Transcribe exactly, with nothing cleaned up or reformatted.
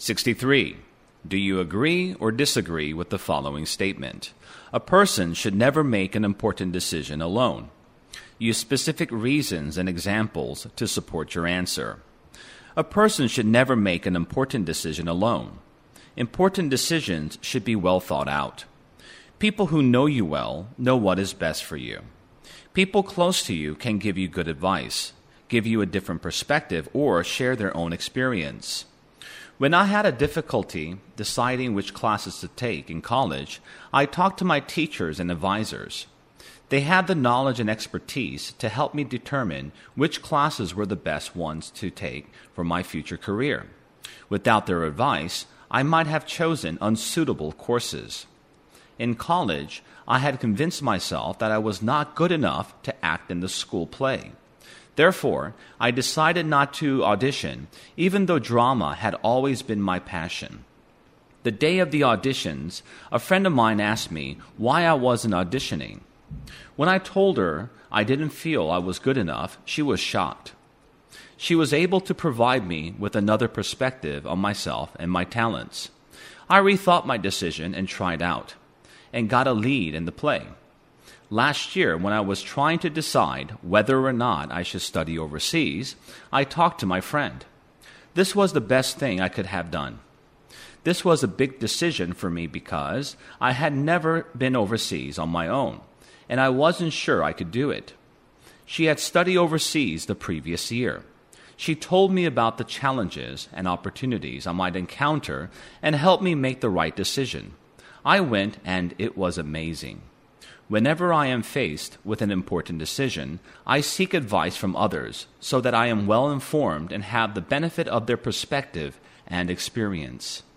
sixty-three. Do you agree or disagree with the following statement? A person should never make an important decision alone. Use specific reasons and examples to support your answer. A person should never make an important decision alone. Important decisions should be well thought out. People who know you well know what is best for you. People close to you can give you good advice, give you a different perspective, or share their own experience. When I had a difficulty deciding which classes to take in college, I talked to my teachers and advisors. They had the knowledge and expertise to help me determine which classes were the best ones to take for my future career. Without their advice, I might have chosen unsuitable courses. In college, I had convinced myself that I was not good enough to act in the school play. Therefore, I decided not to audition, even though drama had always been my passion. The day of the auditions, a friend of mine asked me why I wasn't auditioning. When I told her I didn't feel I was good enough, she was shocked. She was able to provide me with another perspective on myself and my talents. I rethought my decision and tried out, and got a lead in the play. Last year, when I was trying to decide whether or not I should study overseas, I talked to my friend. This was the best thing I could have done. This was a big decision for me because I had never been overseas on my own, and I wasn't sure I could do it. She had studied overseas the previous year. She told me about the challenges and opportunities I might encounter and helped me make the right decision. I went, and it was amazing. Whenever I am faced with an important decision, I seek advice from others so that I am well informed and have the benefit of their perspective and experience.